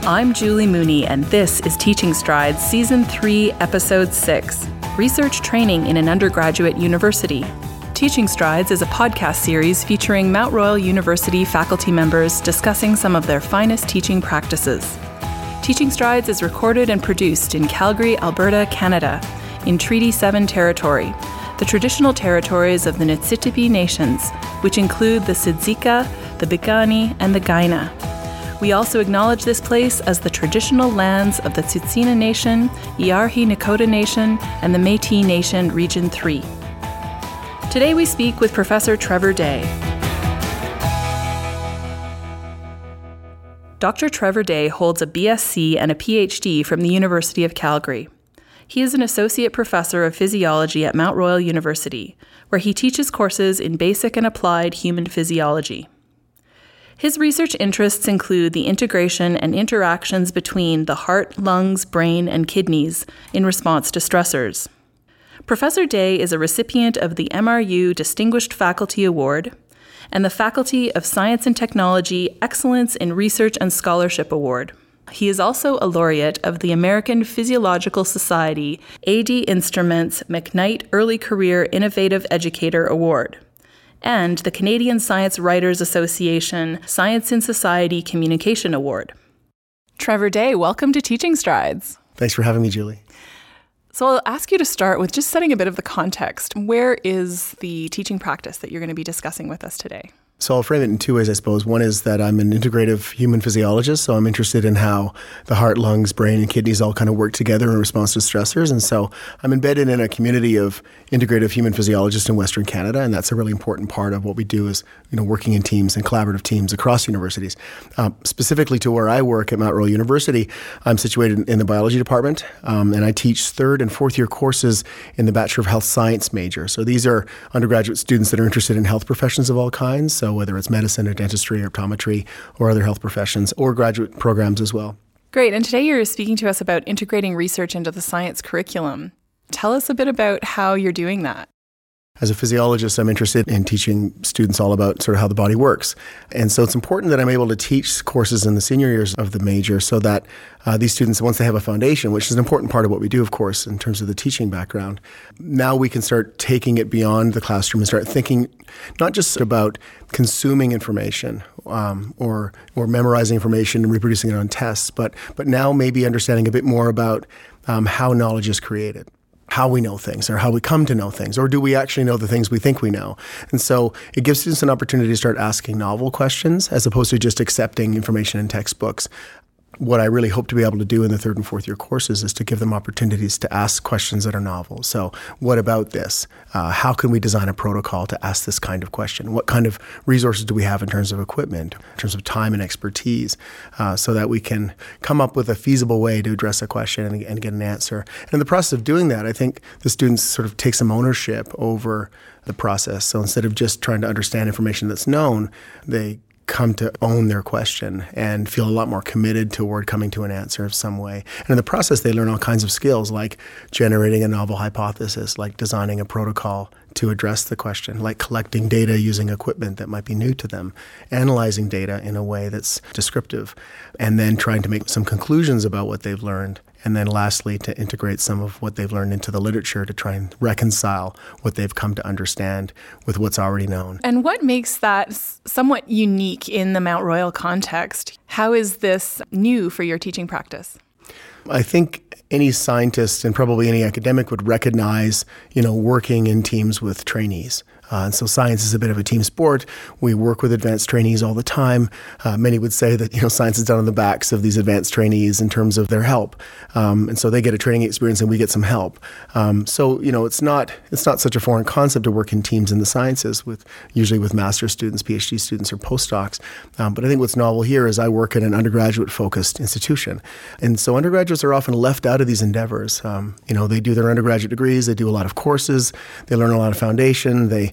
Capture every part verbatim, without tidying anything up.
I'm Julie Mooney, and this is Teaching Strides Season three, Episode six, Research Training in an Undergraduate University. Teaching Strides is a podcast series featuring Mount Royal University faculty members discussing some of their finest teaching practices. Teaching Strides is recorded and produced in Calgary, Alberta, Canada, in Treaty seven territory, the traditional territories of the Niitsitapi Nations, which include the Siksika, the Piikani, and the Kainai. We also acknowledge this place as the traditional lands of the Tsuut'ina Nation, Îyârhe Nakoda Nation, and the Métis Nation Region three. Today we speak with Professor Trevor Day. Doctor Trevor Day holds a B S c and a P H D from the University of Calgary. He is an associate professor of physiology at Mount Royal University, where he teaches courses in basic and applied human physiology. His research interests include the integration and interactions between the heart, lungs, brain, and kidneys in response to stressors. Professor Day is a recipient of the M R U Distinguished Faculty Award and the Faculty of Science and Technology Excellence in Research and Scholarship Award. He is also a laureate of the American Physiological Society A D Instruments McKnight Early Career Innovative Educator Award, and the Canadian Science Writers Association Science in Society Communication Award. Trevor Day, welcome to Teaching Strides. Thanks for having me, Julie. So I'll ask you to start with just setting a bit of the context. Where is the teaching practice that you're going to be discussing with us today? So I'll frame it in two ways, I suppose. One is that I'm an integrative human physiologist, so I'm interested in how the heart, lungs, brain, and kidneys all kind of work together in response to stressors. And so I'm embedded in a community of integrative human physiologists in Western Canada, and that's a really important part of what we do is, you know, working in teams and collaborative teams across universities. Um, specifically to where I work at Mount Royal University, I'm situated in the biology department, um, and I teach third and fourth year courses in the Bachelor of Health Science major. So these are undergraduate students that are interested in health professions of all kinds. So whether it's medicine or dentistry or optometry or other health professions or graduate programs as well. Great. And today you're speaking to us about integrating research into the science curriculum. Tell us a bit about how you're doing that. As a physiologist, I'm interested in teaching students all about sort of how the body works. And so it's important that I'm able to teach courses in the senior years of the major so that uh, these students, once they have a foundation, which is an important part of what we do, of course, in terms of the teaching background, now we can start taking it beyond the classroom and start thinking not just about consuming information um, or or memorizing information and reproducing it on tests, but but now maybe understanding a bit more about um, how knowledge is created, how we know things or how we come to know things, or do we actually know the things we think we know? And so it gives students an opportunity to start asking novel questions as opposed to just accepting information in textbooks. What I really hope to be able to do in the third and fourth year courses is to give them opportunities to ask questions that are novel. So what about this? Uh, how can we design a protocol to ask this kind of question? What kind of resources do we have in terms of equipment, in terms of time and expertise, uh, so that we can come up with a feasible way to address a question and, and get an answer? And in the process of doing that, I think the students sort of take some ownership over the process. So instead of just trying to understand information that's known, they come to own their question and feel a lot more committed toward coming to an answer of some way. And in the process, they learn all kinds of skills like generating a novel hypothesis, like designing a protocol to address the question, like collecting data using equipment that might be new to them, analyzing data in a way that's descriptive, and then trying to make some conclusions about what they've learned. And then lastly, to integrate some of what they've learned into the literature to try and reconcile what they've come to understand with what's already known. And what makes that somewhat unique in the Mount Royal context? How is this new for your teaching practice? I think any scientist and probably any academic would recognize, you know, working in teams with trainees. Uh, and so science is a bit of a team sport. We work with advanced trainees all the time. Uh, many would say that, you know, science is done on the backs of these advanced trainees in terms of their help. Um, and so they get a training experience and we get some help. Um, so, you know, it's not it's not such a foreign concept to work in teams in the sciences, with usually with master's students, P H D students, or postdocs. Um, but I think what's novel here is I work at an undergraduate-focused institution. And so undergraduates are often left out of these endeavors. Um, you know, they do their undergraduate degrees, they do a lot of courses, they learn a lot of foundation, they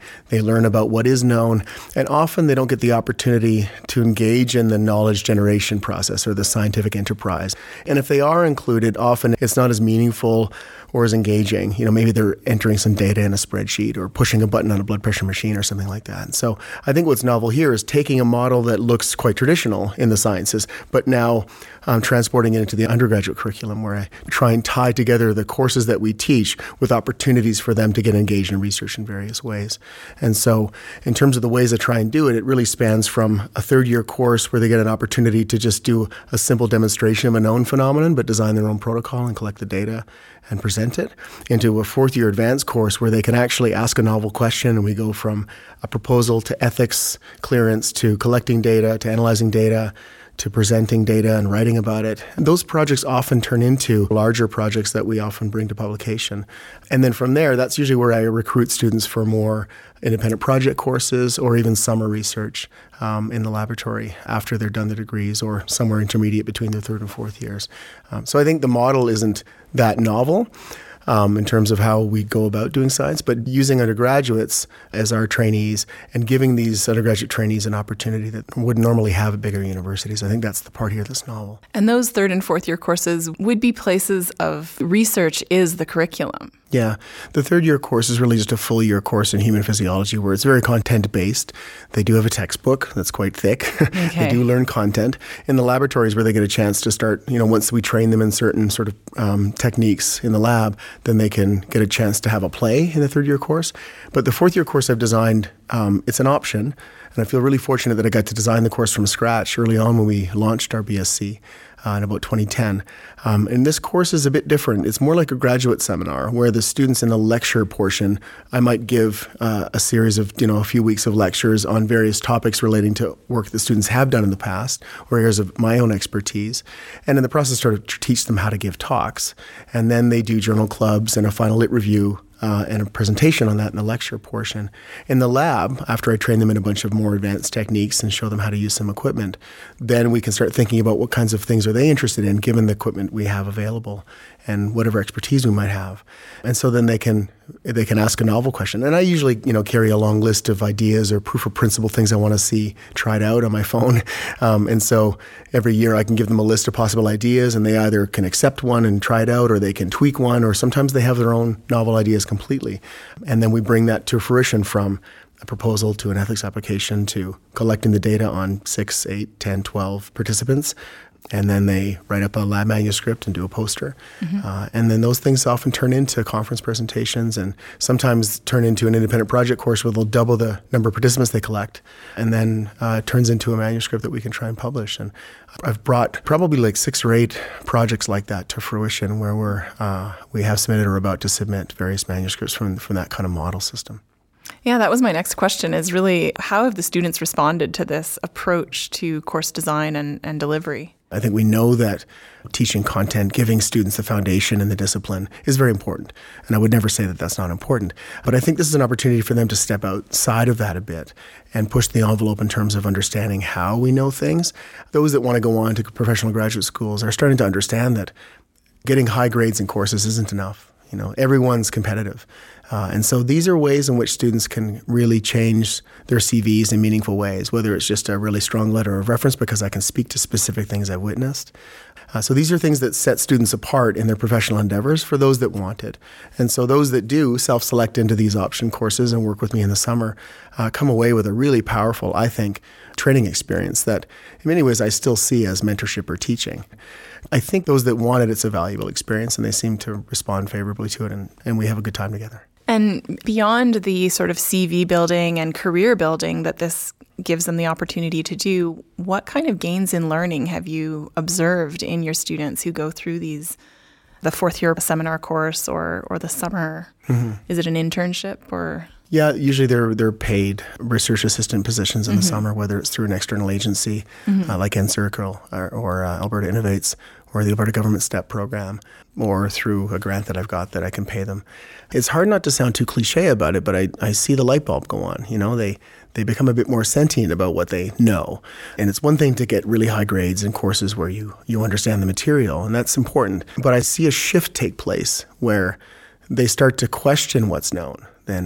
They learn about what is known, and often they don't get the opportunity to engage in the knowledge generation process or the scientific enterprise. And if they are included, often it's not as meaningful or as engaging. You know, maybe they're entering some data in a spreadsheet or pushing a button on a blood pressure machine or something like that. And so I think what's novel here is taking a model that looks quite traditional in the sciences, but now um, transporting it into the undergraduate curriculum, where I try and tie together the courses that we teach with opportunities for them to get engaged in research in various ways. And so in terms of the ways I try and do it, it really spans from a third year course where they get an opportunity to just do a simple demonstration of a known phenomenon, but design their own protocol and collect the data and present it, into a fourth year advanced course where they can actually ask a novel question, and we go from a proposal to ethics clearance to collecting data to analyzing data to presenting data and writing about it. And those projects often turn into larger projects that we often bring to publication. And then from there, that's usually where I recruit students for more independent project courses or even summer research um, in the laboratory after they're done their degrees or somewhere intermediate between their third and fourth years. Um, so I think the model isn't that novel Um, in terms of how we go about doing science, but using undergraduates as our trainees and giving these undergraduate trainees an opportunity that would normally have at bigger universities. I think that's the part here that's novel. And those third and fourth year courses would be places of research is the curriculum. Yeah. The third year course is really just a full year course in human physiology where it's very content based. They do have a textbook that's quite thick. Okay. They do learn content. In the laboratories where they get a chance to start, you know, once we train them in certain sort of um, techniques in the lab, then they can get a chance to have a play in the third year course. But the fourth year course I've designed, um, it's an option. And I feel really fortunate that I got to design the course from scratch early on when we launched our B S C. Uh, in about twenty ten. Um, and this course is a bit different. It's more like a graduate seminar where the students in the lecture portion, I might give uh, a series of, you know, a few weeks of lectures on various topics relating to work that students have done in the past or areas of my own expertise. And in the process, sort of teach them how to give talks. And then they do journal clubs and a final lit review Uh, and a presentation on that in the lecture portion. In the lab, after I train them in a bunch of more advanced techniques and show them how to use some equipment, then we can start thinking about what kinds of things are they interested in given the equipment we have available and whatever expertise we might have. And so then they can they can ask a novel question. And I usually, you know, carry a long list of ideas or proof of principle things I want to see tried out on my phone. Um, and so every year I can give them a list of possible ideas, and they either can accept one and try it out, or they can tweak one, or sometimes they have their own novel ideas completely. And then we bring that to fruition from a proposal to an ethics application to collecting the data on six, eight, ten, twelve participants. And then they write up a lab manuscript and do a poster. Mm-hmm. Uh, and then those things often turn into conference presentations and sometimes turn into an independent project course where they'll double the number of participants they collect. And then uh, it turns into a manuscript that we can try and publish. And I've brought probably like six or eight projects like that to fruition where we're, uh, we have submitted or about to submit various manuscripts from, from that kind of model system. Yeah, that was my next question, is really how have the students responded to this approach to course design and, and delivery? I think we know that teaching content, giving students the foundation and the discipline is very important. And I would never say that that's not important. But I think this is an opportunity for them to step outside of that a bit and push the envelope in terms of understanding how we know things. Those that want to go on to professional graduate schools are starting to understand that getting high grades in courses isn't enough. You know, everyone's competitive. Uh, and so these are ways in which students can really change their C Vs in meaningful ways, whether it's just a really strong letter of reference because I can speak to specific things I've witnessed. Uh, so these are things that set students apart in their professional endeavors for those that want it. And so those that do self-select into these option courses and work with me in the summer uh, come away with a really powerful, I think, training experience that in many ways I still see as mentorship or teaching. I think those that want it, it's a valuable experience and they seem to respond favorably to it, and, and we have a good time together. And beyond the sort of C V building and career building that this gives them the opportunity to do, what kind of gains in learning have you observed in your students who go through these, the fourth year seminar course or, or the summer? Mm-hmm. Is it an internship or? Yeah, usually they're they're paid research assistant positions in mm-hmm. the summer, whether it's through an external agency mm-hmm. uh, like N C I R C L or, or uh, Alberta Innovates or the Alberta Government STEP program, or through a grant that I've got that I can pay them. It's hard not to sound too cliche about it, but I, I see the light bulb go on. You know, they they become a bit more sentient about what they know. And it's one thing to get really high grades in courses where you, you understand the material, and that's important. But I see a shift take place where they start to question what's known. And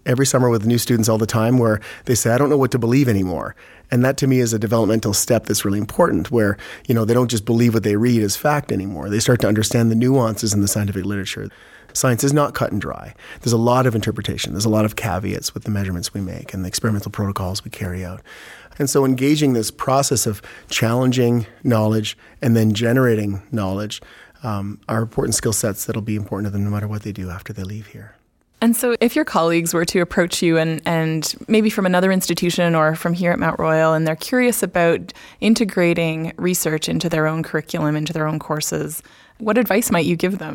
every summer with new students all the time where they say, I don't know what to believe anymore. And that to me is a developmental step that's really important where, you know, they don't just believe what they read as fact anymore. They start to understand the nuances in the scientific literature. Science is not cut and dry. There's a lot of interpretation. There's a lot of caveats with the measurements we make and the experimental protocols we carry out. And so engaging this process of challenging knowledge and then generating knowledge um, are important skill sets that'll be important to them no matter what they do after they leave here. And so if your colleagues were to approach you and, and maybe from another institution or from here at Mount Royal, and they're curious about integrating research into their own curriculum, into their own courses, what advice might you give them?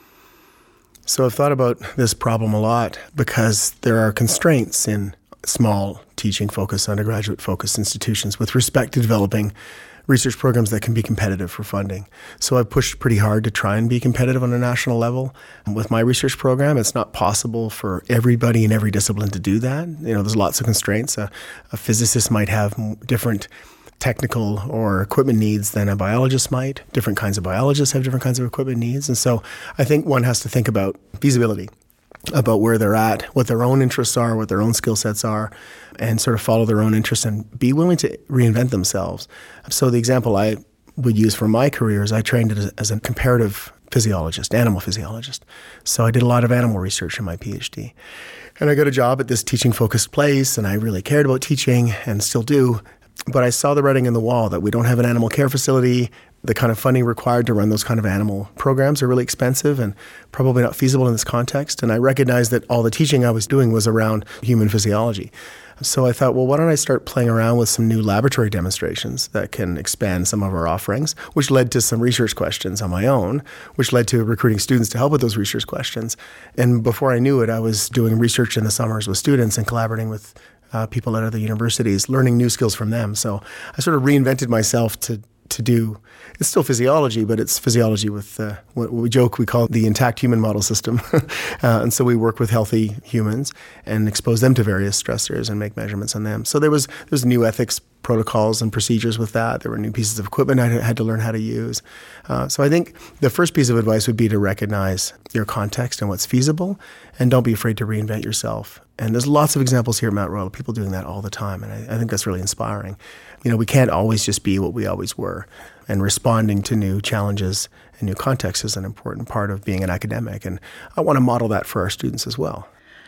So I've thought about this problem a lot because there are constraints in small teaching-focused, undergraduate-focused institutions with respect to developing research programs that can be competitive for funding. So I've pushed pretty hard to try and be competitive on a national level. With my research program, it's not possible for everybody in every discipline to do that. You know, there's lots of constraints. A, a physicist might have different technical or equipment needs than a biologist might. Different kinds of biologists have different kinds of equipment needs. And so I think one has to think about feasibility, about where they're at, what their own interests are, what their own skill sets are, and sort of follow their own interests and be willing to reinvent themselves. So the example I would use for my career is I trained as a comparative physiologist, animal physiologist. So I did a lot of animal research in my PhD. And I got a job at this teaching-focused place, and I really cared about teaching and still do. But I saw the writing on the wall that we don't have an animal care facility. The kind of funding required to run those kind of animal programs are really expensive and probably not feasible in this context. And I recognized that all the teaching I was doing was around human physiology. So I thought, well, why don't I start playing around with some new laboratory demonstrations that can expand some of our offerings, which led to some research questions on my own, which led to recruiting students to help with those research questions. And before I knew it, I was doing research in the summers with students and collaborating with Uh, people at other universities, learning new skills from them. So I sort of reinvented myself to to do, it's still physiology, but it's physiology with uh, what we joke we call the intact human model system. uh, and so we work with healthy humans and expose them to various stressors and make measurements on them. So there was there's new ethics protocols and procedures with that. There were new pieces of equipment I had to learn how to use. Uh, so I think the first piece of advice would be to recognize your context and what's feasible, and don't be afraid to reinvent yourself. And there's lots of examples here at Mount Royal of people doing that all the time, and I, I think that's really inspiring. You know, we can't always just be what we always were, and responding to new challenges and new contexts is an important part of being an academic, and I want to model that for our students as well.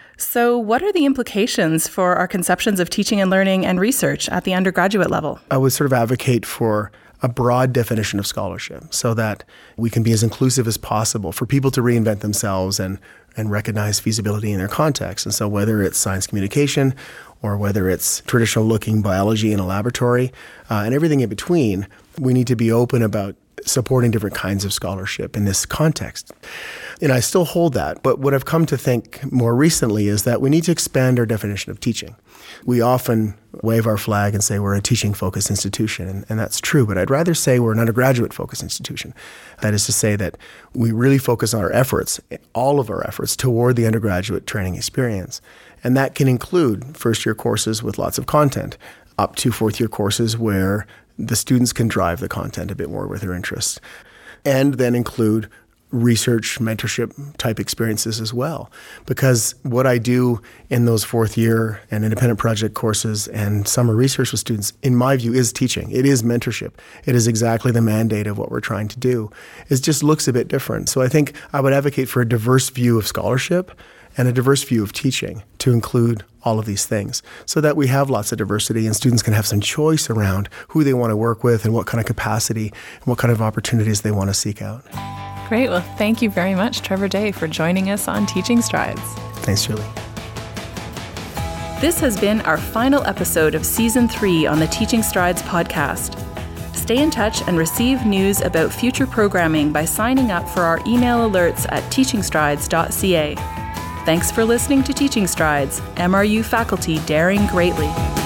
So what are the implications for our conceptions of teaching and learning and research at the undergraduate level? I would sort of advocate for a broad definition of scholarship so that we can be as inclusive as possible for people to reinvent themselves and, and recognize feasibility in their context. And so whether it's science communication or whether it's traditional looking biology in a laboratory uh, and everything in between, we need to be open about supporting different kinds of scholarship in this context. And I still hold that, but what I've come to think more recently is that we need to expand our definition of teaching. We often wave our flag and say we're a teaching-focused institution, and, and that's true, but I'd rather say we're an undergraduate-focused institution. That is to say that we really focus on our efforts, all of our efforts, toward the undergraduate training experience. And that can include first-year courses with lots of content, up to fourth-year courses where the students can drive the content a bit more with their interests, and then include research, mentorship type experiences as well. Because what I do in those fourth year and independent project courses and summer research with students, in my view, is teaching. It is mentorship. It is exactly the mandate of what we're trying to do. It just looks a bit different. So I think I would advocate for a diverse view of scholarship and a diverse view of teaching to include all of these things so that we have lots of diversity and students can have some choice around who they want to work with and what kind of capacity and what kind of opportunities they want to seek out. Great. Well, thank you very much, Trevor Day, for joining us on Teaching Strides. Thanks, Julie. This has been our final episode of Season three on the Teaching Strides podcast. Stay in touch and receive news about future programming by signing up for our email alerts at teaching strides dot c a. Thanks for listening to Teaching Strides, M R U faculty daring greatly.